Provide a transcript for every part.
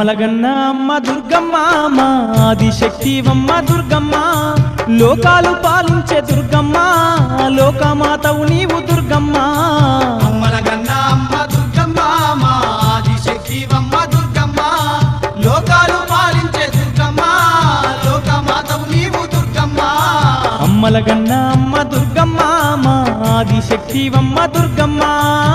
అమ్మలగన్న అమ్మ దుర్గమ్మ మా ఆదిశక్తివమ్మ దుర్గమ్మ లోకాలు పాలించే దుర్గమ్మ లోకమాతవు నీవు దుర్గమ్మ అమ్మలగన్న అమ్మ దుర్గమ్మ మా ఆదిశక్తివమ్మ దుర్గమ్మ లోకాలు పాలించే దుర్గమ్మ లోకమాతవు నీవు దుర్గమ్మ అమ్మలగన్న అమ్మ దుర్గమ్మ మా ఆదిశక్తివమ్మ దుర్గమ్మ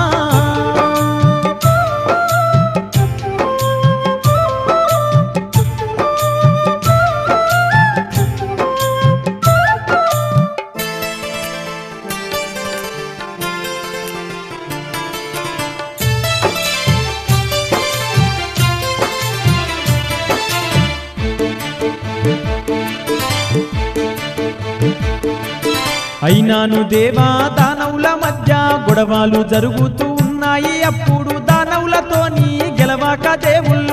అయినాను దేవా దానవుల మధ్య గొడవలు జరుగుతూ ఉన్నాయి అప్పుడు దానవులతోని గెలవాక దేవుళ్ళు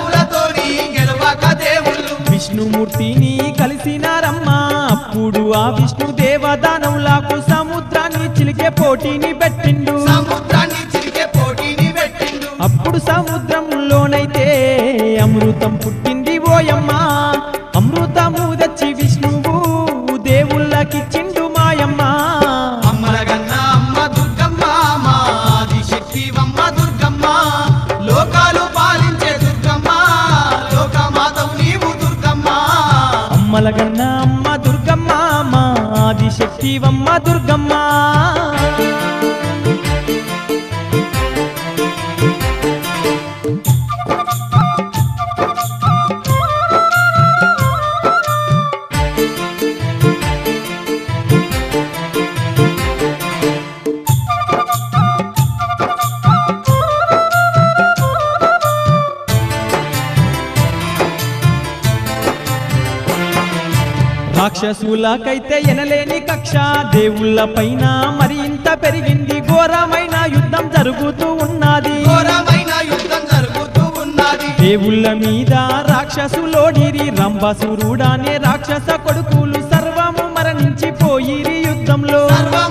విష్ణుమూర్తిని కలిసినారమ్మా అప్పుడు ఆ విష్ణుదేవ దానవులకు సముద్రాన్ని చిలికే పోటీని పెట్టిండు అప్పుడు సముద్రంలోనైతే అమృతం పుట్టింది ఓయమ్మా అమృతము తెచ్చి విష్ణువు దేవుళ్ళకిచ్చిండు మాయమ్మ అమ్మలగన్న అమ్మ దుర్గమ్మ మా ఆదిశక్తివమ్మ దుర్గమ్మ లోకాలు పాలించే దుర్గమ్మ లోకమాతవు నీవు దుర్గమ్మ అమ్మలగన్న అమ్మ దుర్గమ్మ మా ఆదిశక్తివమ్మ దుర్గమ్మ రాక్షసులకైతే ఎనలేని కక్ష దేవుళ్ళ పైన మరి ఇంత పెరిగింది ఘోరమైన యుద్ధం జరుగుతూ ఉన్నది దేవుళ్ళ మీద రాక్షసులోడిరి రంభాసురుడానే రాక్షస కొడుకులు సర్వము మరణించిపోయిరి యుద్ధంలో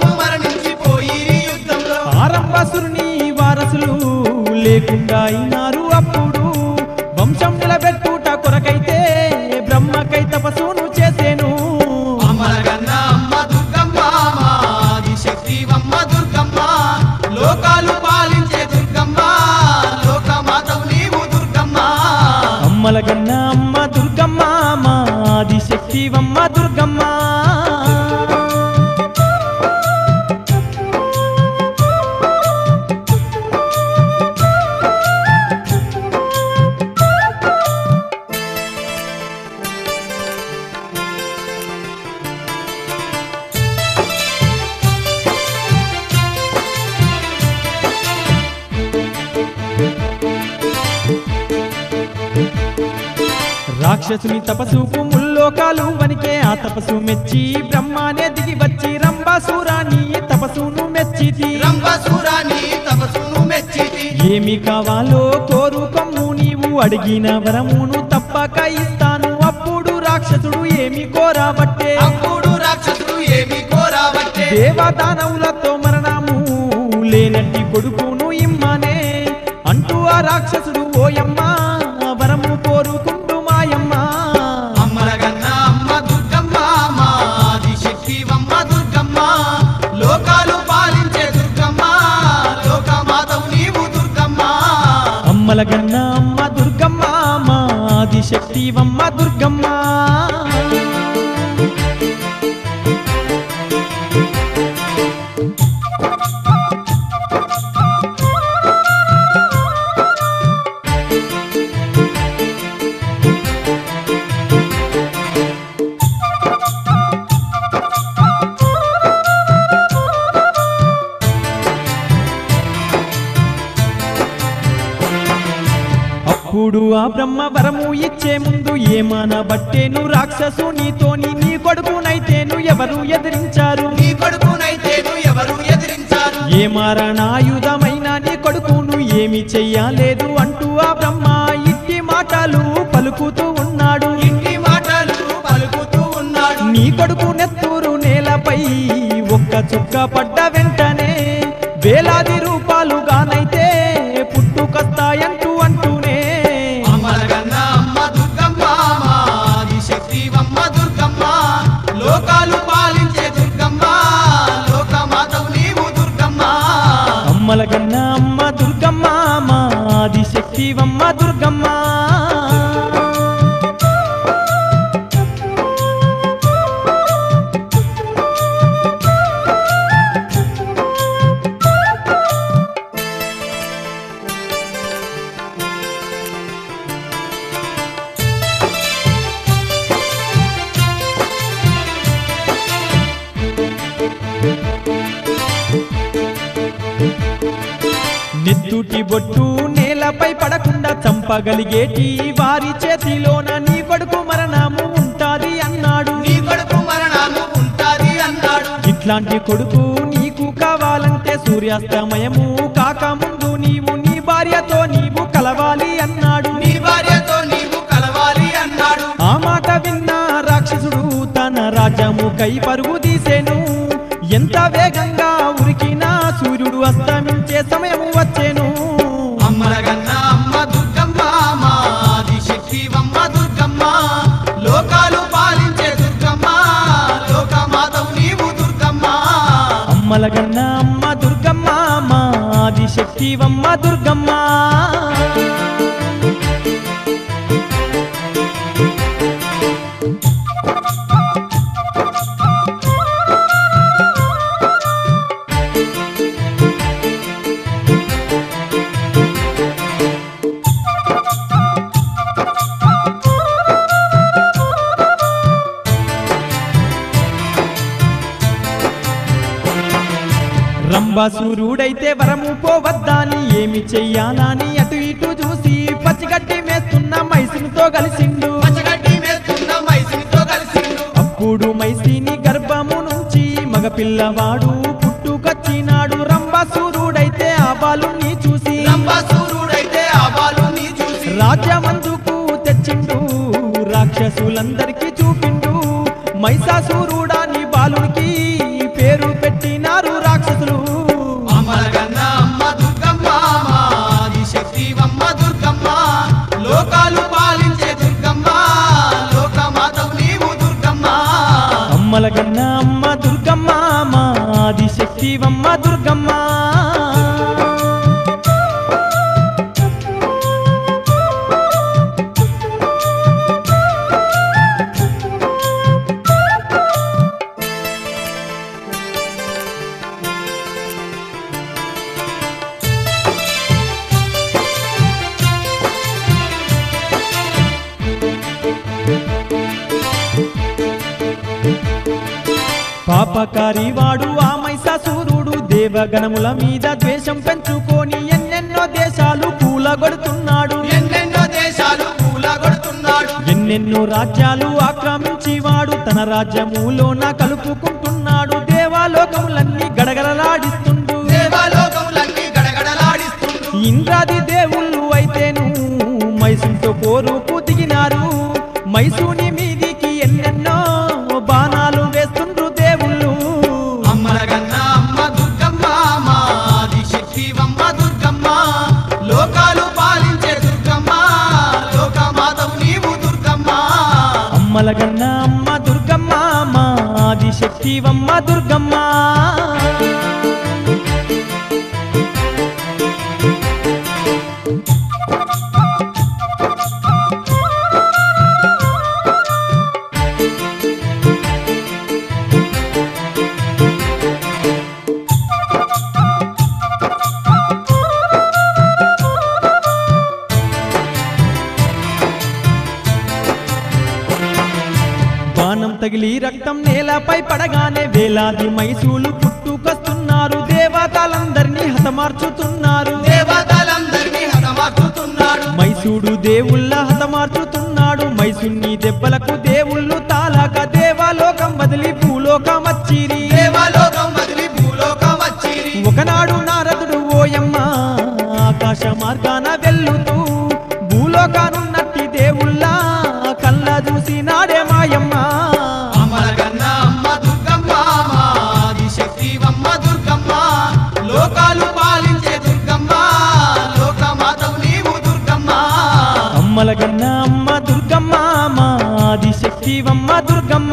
ఆ రంభాసురుని వారసులు లేకుండా అయినారు అప్పుడు వంశం నిలబెట్టుట కొరకైతే బ్రహ్మకై తపస్సును చేసేను అమ్మలగన్న అమ్మ దుర్గమ్మ మా ఆదిశక్తివమ్మ దుర్గమ్మ లోకాలు పాలించే దుర్గమ్మ లోకమాతవు నీవు దుర్గమ్మ అమ్మలగన్న అమ్మ దుర్గమ్మ మా ఆదిశక్తివమ్మ దుర్గమ్మ రాక్షసుని తపస్సుకు ముల్లోకాలు వనికే ఆ తపస్సు మెచ్చి బ్రహ్మానే దిగి వచ్చి రంభాసురాని తపస్సును మెచ్చితి ఏమి కావాలో కోరుకొమ్ము నీవు అడిగిన వరమును తప్పక ఇస్తాను అప్పుడు రాక్షసుడు ఏమి కోరాబట్టే దేవదానవులతో మరణము లేనట్టి కొడుకును ఇమ్మనే అంటూ ఆ రాక్షసుడు ఓయమ్మ వరము కోరుకుంటూ మాయమ్మ అమ్మలగన్న అమ్మ దుర్గమ్మ మా ఆదిశక్తివమ్మ దుర్గమ్మ లోకాలు పాలించే దుర్గమ్మ లోకమాతవు నీవు దుర్గమ్మ అమ్మలగన్న అమ్మ దుర్గమ్మ మా ఆదిశక్తివమ్మ దుర్గమ్మ అప్పుడు ఆ బ్రహ్మ వరము ఇచ్చే ముందు ఏమనబట్టేను రాక్షసునితోని నీ కొడుకునైతేను ఎవరు ఎదిరించారు ఏ మారణాయుధమైన నీ కొడుకును ఏమి చెయ్యలేదు అంటూ ఆ బ్రహ్మ ఇట్టి మాటలు పలుకుతూ ఉన్నాడు నీ కొడుకు నెత్తూరు నేలపై ఒక్క చుక్క పడ్డ వెంటనే వేలాది రూపాలుగానైతే పుట్టుకొస్తాయంటూ అంటూనే అమరగా దుర్గమ్మ లోకాలు పాలించే దుర్గమ్మ లోకమాతవు నీవు దుర్గమ్మ అమ్మల కన్నా అమ్మ దుర్గమ్మ మా ఆదిశక్తివమ్మ దుర్గమ్మ నెత్తుటి బొట్టు నేలపై పడకుండా చంపగలిగేటి వారి చేతిలోన నీ కొడుకు మరణము ఉంటాది అన్నాడు నీ కొడుకు మరణము ఉంటాది అన్నాడు ఇట్లాంటి కొడుకు నీకు కావాలంటే సూర్యాస్తమయము కాకముందు నీవు నీ భార్యతో నీవు కలవాలి అన్నాడు నీ భార్యతో నీవు కలవాలి అన్నాడు ఆ మాట విన్న రాక్షసుడు తన రాజ్యము కై పరుగు తీసేను ఎంత వేగంగా ఉరికినా సూర్యుడు అస్తమించే సమయము వచ్చేను అమ్మలగన్న అమ్మ దుర్గమ్మ మా ఆదిశక్తివమ్మ దుర్గమ్మ లోకాలు పాలించే దుర్గమ్మ లోకమాతవు నీవు దుర్గమ్మ అమ్మల కన్నా అమ్మ దుర్గమ్మ మా ఆదిశక్తివమ్మ దుర్గమ్మ రంభాసురుడైతే వరము పోవద్దాని ఏమి చెయ్యాలని అటు ఇటు చూసి పచ్చిగడ్డి మేస్తున్న మైసినితో కలిసిండు పచ్చగడ్డి మేస్తున్న మైసినితో కలిసిండు అప్పుడు మైసిని గర్భము నుంచి మగపిల్లవాడు పుట్టుకొచ్చినాడు రంభాసురుడైతే ఆ బాలుని చూసి రంభాసురుడైతే ఆ బాలుని చూసి రాజ్యమందుకు తెచ్చిండు రాక్షసులందరికీ చూపిండు మైసాసురుడాని బాలునికి పేరు పెట్టినారు రాక్షసులు అమ్మలగన్న అమ్మ దుర్గమ్మ మా ఆదిశక్తివమ్మ దుర్గమ్మ లోకాలు పాలించే దుర్గమ్మ లోకమాతవు నీవు దుర్గమ్మ అమ్మల కన్నా అమ్మ దుర్గమ్మ మా ఆదిశక్తివమ్మ దుర్గమ్మ పాపకారి వాడు ఆ మైసాసురుడు దేవగణముల మీద ద్వేషం పెంచుకొని ఎన్నెన్నో దేశాలు కూలగొడుతున్నాడు ఎన్నెన్నో దేశాలు కూలగొడుతున్నాడు ఎన్నెన్నో రాజ్యాలు ఆక్రమించి వాడు తన రాజ్యములోన కలుపుకుంటున్నాడు దేవాలోకములన్నీ గడగడలాడిస్తుండు దేవాలోకములన్నీ గడగడలాడిస్తుండు ఇంద్రాది దేవుళ్ళు అయితేను మైసూతో పోరుకు దిగినారు మైసూని మీదికి ఎన్నెన్నో బాణాలు వేస్తుండ్రు దేవుళ్ళు అమ్మలగన్న అమ్మ దుర్గమ్మ మా ఆదిశక్తివమ్మ దుర్గమ్మ లోకాలు పాలించే దుర్గమ్మ లోకమాతవు నీవు దుర్గమ్మ అమ్మల కన్నా అమ్మ దుర్గమ్మ మా ఆదిశక్తివమ్మ దుర్గమ్మ బాణం తగిలి రక్తం నేలపై పడగానే వేలాది మైసూలు పుట్టుకొస్తున్నారు దేవతలందరినీ హతమార్చుతున్నారు దేవతలందరినీ హతమార్చుతున్నాడు మైసూడు దేవుళ్ళ హతమార్చుతున్నాడు మైసూన్ని దెబ్బలకు దేవుళ్ళు తాలాక దేవలోకం వదిలి భూలోకం వచ్చిరి దేవలోకం వదిలి భూలోకం వచ్చిరి ఒకనాడు నారదుడు ఓయమ్మ ఆకాశ మార్గాన వెళ్ళుతూ భూలోకానున్నట్టి దేవుళ్ళ కళ్ళ చూసి నాడే మాయమ్మ అమ్మలగన్న అమ్మ దుర్గమ్మ మా ఆదిశక్తివమ్మ దుర్గమ్మ లోకాలు పాలించే దుర్గమ్మ లోకమాతవు నీవు దుర్గమ్మ అమ్మల కన్నా అమ్మ దుర్గమ్మ మా ఆదిశక్తి శక్తివమ్మ దుర్గమ్మ.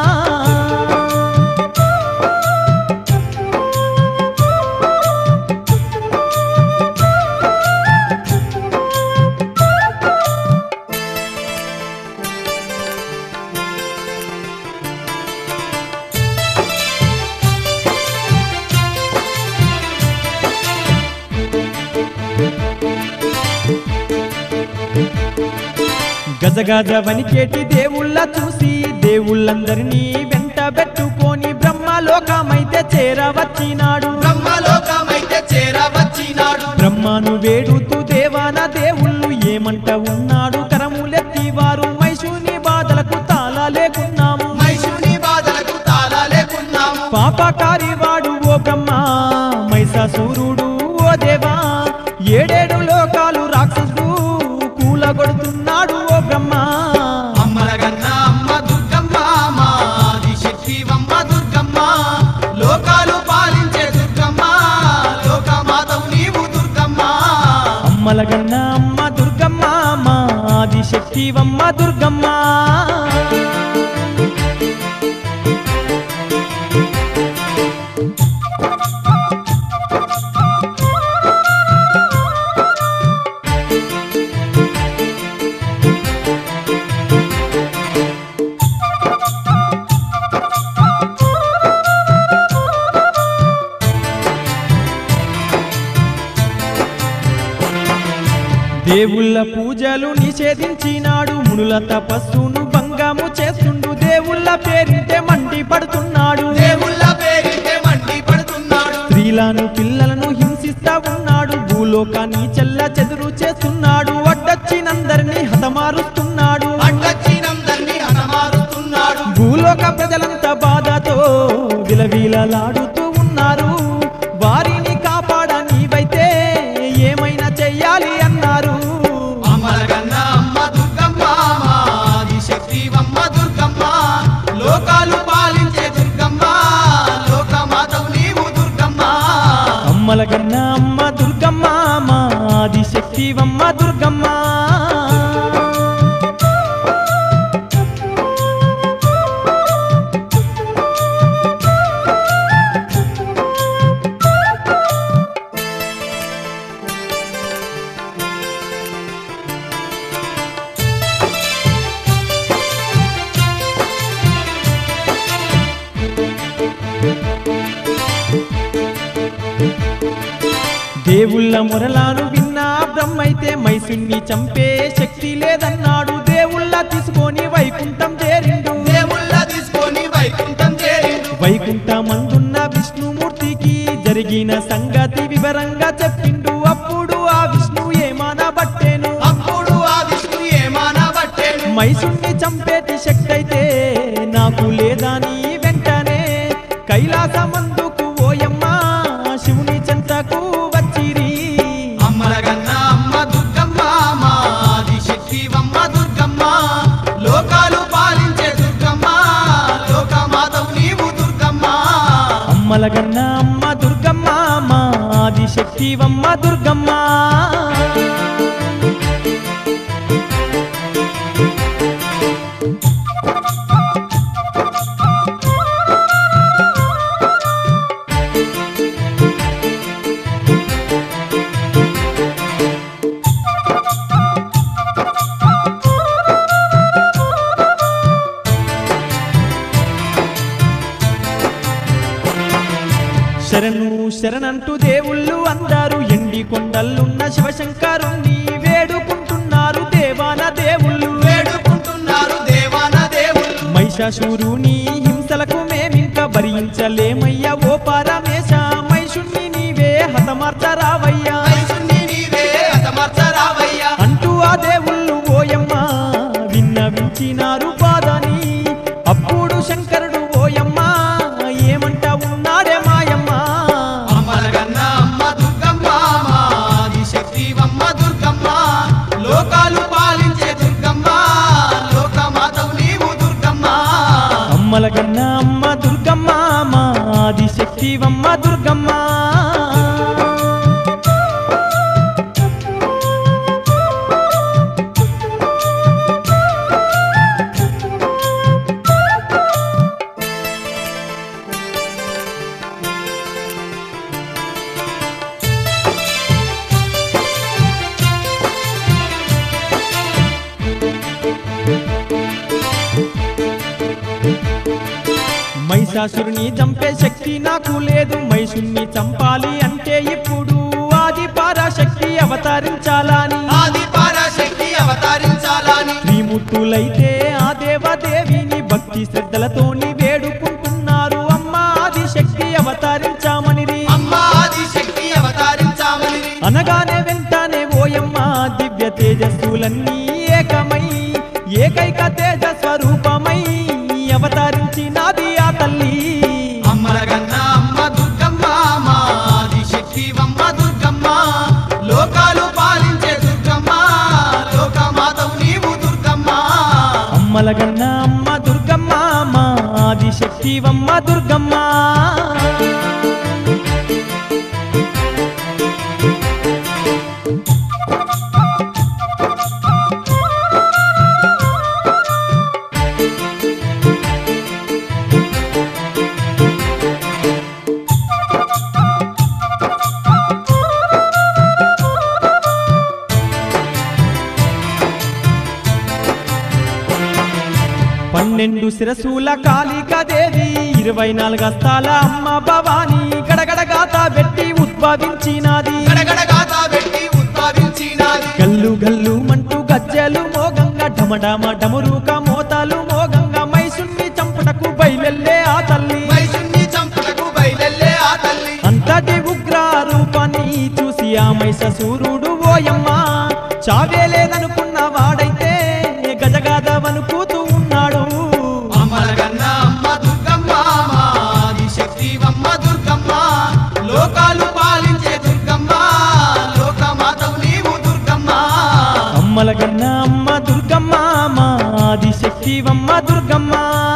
గజగజ వనికేటి దేవుళ్ళ చూసి దేవుళ్ళందరినీ వెంట పెట్టుకొని బ్రహ్మలోకమైతే చేరవచ్చినాడు. బ్రహ్మలోకమైతే చేరవచ్చినాడు. బ్రహ్మను వేడుతూ దేవాన దేవుళ్ళు ఏమంట ఉన్నాడు. కరములెత్తి వారు మైషుని బాధలకు తాళలేకున్నాము. మైషుని బాధలకు తాళలేకున్నాము. పాపకారి వాడు ఓ బ్రహ్మ, మైసాసురుడు ఓ దేవా, ఏడేడు లోకాలు రాక్షసుడు కూలగొడుతున్నాడు ఓ బ్రహ్మ. అమ్మలగన్న అమ్మ దుర్గమ్మ మా ఆదిశక్తివమ్మ దుర్గమ్మ, లోకాలు పాలించే దుర్గమ్మ, లోకమాతవు నీవు దుర్గమ్మ. అమ్మలగన్న అమ్మ దుర్గమ్మ మా ఆదిశక్తివమ్మ దుర్గమ్మ. దేవుళ్ళ పూజలు నిషేధించినాడు. మునుల తపస్సును భంగము చేస్తుండు. దేవుళ్ళ పేరింటే మండి పడుతున్నాడు. దేవుళ్ళ పేరిటే మండి పడుతున్నాడు. స్త్రీలను పిల్లలను హింసిస్తా ఉన్నాడు. భూలోకాన్ని చెల్ల చెదురు చేస్తున్నాడు. అడ్డొచ్చినందరినీ హతమారుస్తున్నాడు. అడ్డొచ్చినందరినీ హతమారుస్తున్నాడు. భూలోక ప్రజలంతా బాధతో విలవిలలాడుతూ ఉన్నారు. వారిని కాపాడ నీవైతే ఏమైనా చెయ్యాలి అన్నారు. అమ్మలగన్న అమ్మ దుర్గమ్మ మా ఆదిశక్తివమ్మ దుర్గమ్మ, లోకాలు పాలించే దుర్గమ్మ, లోకమాతవు నీవు దుర్గమ్మ. అమ్మలగన్న అమ్మ దుర్గమ్మ మా ఆదిశక్తివమ్మ దుర్గమ్మ. దేవుళ్ళ మొరలాను విన్నా బ్రహ్మైతే మైసుని చంపే శక్తి లేదన్నాడు. దేవుళ్ళ తీసుకొని వైకుంఠం చేరిండు. దేవుళ్ళ తీసుకొని వైకుంఠం చేరిండు. వైకుంఠమందున్న విష్ణుమూర్తికి జరిగిన సంగతి వివరంగా చెప్పిండు. అప్పుడు ఆ విష్ణు ఏమానబట్టేను. అప్పుడు ఆ విష్ణు ఏమానబట్టేను. మైసుని చంపేటి శక్తి అయితే నాకు లేదని వెంటనే కైలాసమందుకు ఓయమ్మ శివుని చెంతకు వచ్చిరి. అమ్మలగన్న అమ్మ దుర్గమ్మ మా ఆదిశక్తివమ్మ దుర్గమ్మ, లోకాలు పాలించే దుర్గమ్మ, లోకమాతవు నీవు దుర్గమ్మ. అమ్మలగన్న అమ్మ దుర్గమ్మ మా ఆదిశక్తివమ్మ దుర్గమ్మ. శరణు శరణంటూ దేవుళ్ళు అందరూ ఎండి కొండలున్న శివశంకరుణ్ణి వేడుకుంటున్నారు. దేవాన దేవుళ్ళు వేడుకుంటున్నారు. దేవాన దేవుళ్ళు మహిషాసురుని హింసలకు మేమింక భరించలేమయ్యా ఓ పరమేశ. మైషుణ్ణి నీవే హతమార్చరావయ్యా. మైషుణ్ణి నీవే హతమార్చరావయ్యా. అంటూ ఆ దేవుళ్ళు ఓయమ్మ విన్నవించినారు బాధని. అప్పుడు శంకరుడు ఓయమ్మ ఏమంట ఉన్నాడే మాయమ్మ. అమ్మలగన్న అమ్మ దుర్గమ్మ మా ఆదిశక్తివమ్మ దుర్గమ్మ, లోకాలు పాలించే దుర్గమ్మ, లోకమాతవు నీవు దుర్గమ్మ. అమ్మలగన్న అమ్మ దుర్గమ్మ మా ఆదిశక్తివమ్మ దుర్గమ్మ. మహిషాసురుని చంపే శక్తి నాకు లేదు, మహిషుణ్ణి చంపాలి అంటే ఇప్పుడు ఆది పరాశక్తి అవతరించాలని, ఆది పరాశక్తి అవతరించాలని త్రిమూర్తులైతే ఆ దేవదేవిని భక్తి శ్రద్ధలతోని వేడుకుంటున్నారు. అమ్మ ఆదిశక్తి అవతరించామని, అమ్మ ఆదిశక్తి అవతరించామని అనగానే వెంటనే ఓయమ్మ దివ్య తేజస్సులన్నీ ఏకమై ఏకైక తేజ స్వరూపమై అవతరించినది ఆ తల్లి. అమ్మలగన్న అమ్మ దుర్గమ్మ మా ఆదిశక్తివమ్మ దుర్గమ్మ, లోకాలు పాలించే దుర్గమ్మ, లోకమాతవు నీవు దుర్గమ్మ. అమ్మలగన్న అమ్మ దుర్గమ్మ మా ఆదిశక్తివమ్మ దుర్గమ్మ. పన్నెండు శిరసుల కాళికాదేవి 24 హస్తాల అమ్మ భవాని గడగడగాత పెట్టి ఉద్భవించినది, గడగడగాత పెట్టి ఉద్భవించినది. గల్లు గల్లు మంటూ గజ్జెలు మోగంగా ఢమఢమ డమురుక మోతలు మోగంగా మహిషుణ్ణి చంపుటకు బయలెల్లే ఆ తల్లి, మహిషుణ్ణి చంపుటకు బయలెల్లే ఆ తల్లి. అంతటి ఉగ్ర రూపాన్ని చూసి ఆ మహిషాసురుడు ఓయమ్మ చావేలేదనుకున్న వాడైతే గజగాదవనుకుతూ ఉన్నాడు. అమ్మలగన్న అమ్మ దుర్గమ్మ మా ఆదిశక్తివమ్మ దుర్గమ్మ, లోకాలు పాలించే దుర్గమ్మ, లోకమాతవు నీవు దుర్గమ్మ. అమ్మలగన్న అమ్మ దుర్గమ్మ మా ఆదిశక్తివమ్మ దుర్గమ్మ.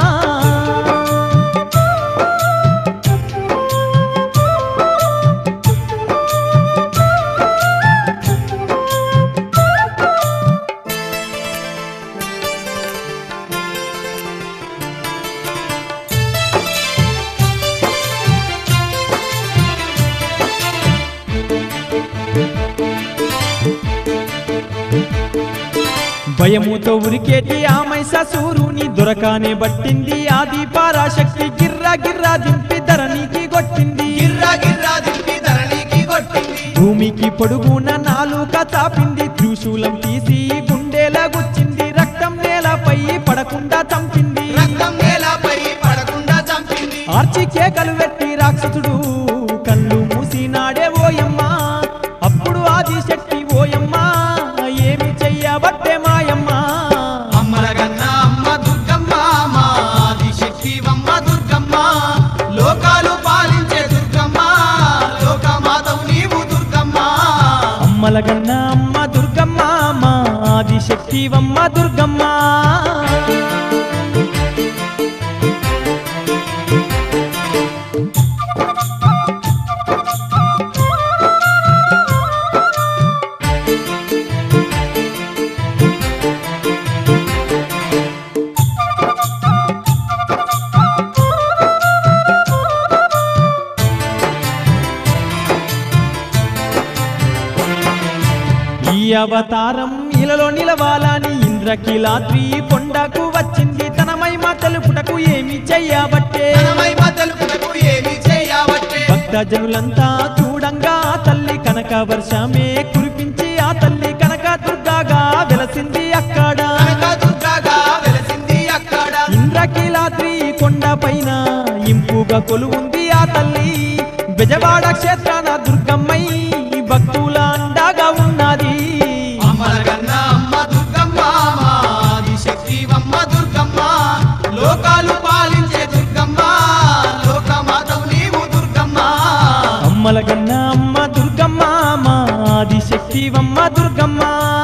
భయముతో ఉరికేటి ఆ మహిషాసురుని దొరకానే బట్టింది ఆది పరాశక్తి, గిర్రా గిర్రా దింపి ధరణికి కొట్టింది, గిర్రా గిర్రా దింపి ధరణికి కొట్టింది. భూమికి పొడుగున నాలుక చాపింది, త్రిశూలం తీసి గుండెల గుచ్చింది, రక్తం నేలపై పడకుండా చంపింది, రక్తం నేలపై పడకుండా చంపింది. ఆర్చి కేకలు పెట్టి రాక్షసుడు కళ్ళు మూసినాడే ఓయమ్మ, అప్పుడు ఆదిశక్తి ఓయమ్మ ఏమి చెయ్యబట్టే మాయమ్మ. అమ్మలగన్న అమ్మ దుర్గమ్మ మా ఆదిశక్తివమ్మ దుర్గమ్మ, లోకాలు పాలించే దుర్గమ్మ, లోకమాతవు నీవు దుర్గమ్మ. అమ్మలగన్న అమ్మ దుర్గమ్మ మా ఆదిశక్తివమ్మ దుర్గమ్మ. ఈ అవతారం ఇలలో నిలవాలని ఇంద్రకీలాద్రి కొండకు వచ్చింది, తన మహిమ తెలుపుటకు ఏమి చెయ్యబట్టే, తన మహిమ తెలుపుటకు ఏమి చేయబట్టే. భక్తజనులంతా చూడంగా ఆ తల్లి కనక వర్షమే కురిపించి ఆ తల్లి కనక దుర్గాగా వెలసింది అక్కడ, కనకదుర్గగా వెలసింది అక్కడ. ఇంద్రకీలాద్రి కొండ పైన ఇంపుగా కొలువుంది ఆ తల్లి, బెజవాడ క్షేత్రాన దుర్గమ్మై భక్తుల అండగా ఉన్నది. అమ్మలగన్న అమ్మ దుర్గమ్మ మా ఆదిశక్తివమ్మ దుర్గమ్మ, లోకాలు పాలించే దుర్గమ్మ, లోకమాతవు నీవు దుర్గమ్మ. అమ్మలగన్న అమ్మ దుర్గమ్మ మా ఆదిశక్తివమ్మ దుర్గమ్మ.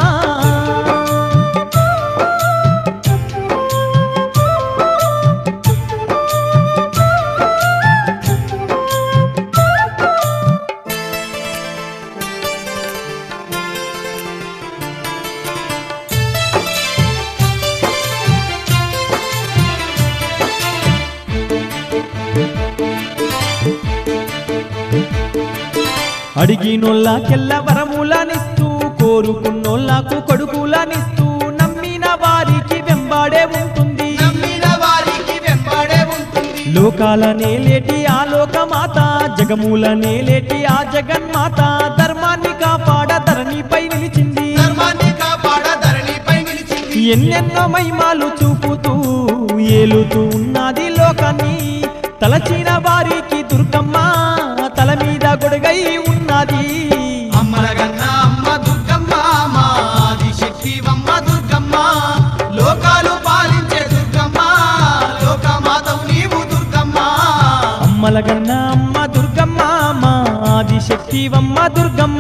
అడిగినోళ్ళకెల్ల వరములనిస్తూ కోరుకున్నోళ్ళకు కొడుకులనిస్తూ నమ్మిన వారికి వెంబాడే ఉంటుంది, నమ్మిన వారికి వెంబడే ఉంటుంది. లోకాల నేలేటి ఆ లోకమాత జగమూల నేలేటి ఆ జగన్మాత ధర్మాన్ని కాపాడ ధరణిపై నిలిచింది ధర్మాన్ని కాపాడ ధరణిపై నిలిచింది ఎన్నెన్నో మహిమాలు చూపుతూ ఏలుతూ ఉన్నది లోకాన్ని తలచిన వారికి దుర్గమ్మ తల మీద గొడుగై ఉన్నది అమ్మల గన్నా అమ్మ దుర్గమ్మ మా ఆదిశక్తివమ్మ దుర్గమ్మ లోకాలు పాలించే దుర్గమ్మ లోకమాతవు నీవు దుర్గమ్మ అమ్మలగన్న అమ్మ దుర్గమ్మ మా ఆదిశక్తివమ్మ దుర్గమ్మ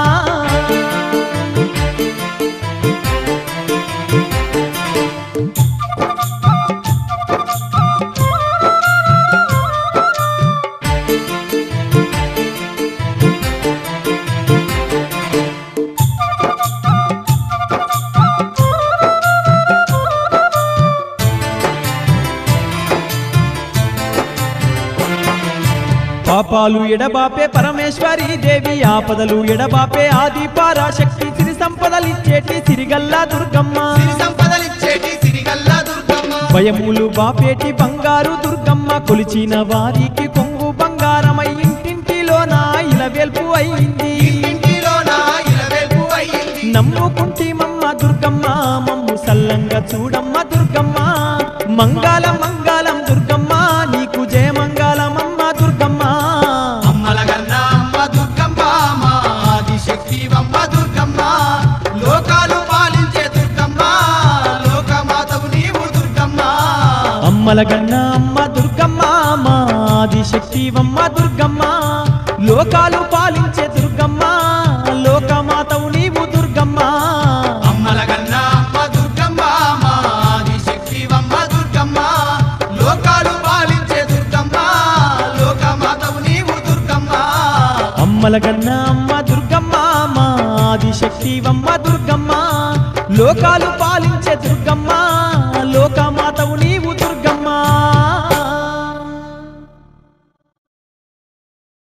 పాపాలు ఎడబాపే పరమేశ్వరి దేవి ఆపదలు ఎడబాపే ఆది పరాశక్తి సిరి సంపదలిచ్చేటి సిరిగల్లా దుర్గమ్మ సిరి సంపదలిచ్చేటి సిరిగల్ల దుర్గమ్మ భయములు బాపేటి బంగారు దుర్గమ్మ కొలిచిన వారికి కొంగు బంగారమై ఇంటింటిలోన ఇలవేల్పు అయింది ఇంటింటిలోన ఇలవేల్పు అయ్యింది నమ్ముకుంటిమమ్మ దుర్గమ్మ మమ్ము సల్లంగా చూడమ్మ దుర్గమ్మ మంగళం మంగళం దుర్గమ్మ నీకు జయ మంగళమమ్మ దుర్గమ్మ అమ్మల గన్నా అమ్మ దుర్గమ్మ మా ఆదిశక్తివమ్మ దుర్గమ్మ లోకాలు పాలించే దుర్గమ్మ లోకమాతవు నీవు దుర్గమ్మ అమ్మలగన్న అమ్మ దుర్గమ్మ మా ఆదిశక్తివమ్మ దుర్గమ్మ లోకాలు పాలించే దుర్గమ్మ లోకమాతవు నీవు దుర్గమ్మ అమ్మల గన్నా అమ్మ దుర్గమ్మ మా ఆదిశక్తివమ్మ దుర్గమ్మ లోకాలు పాలించే దుర్గమ్మ లోకమాతవు నీవు దుర్గమ్మ అమ్మలగన్న అమ్మ దుర్గమ్మ మా ఆదిశక్తివమ్మ దుర్గమ్మ లోకాలు పాలించే దుర్గమ్మ లోకమాతవు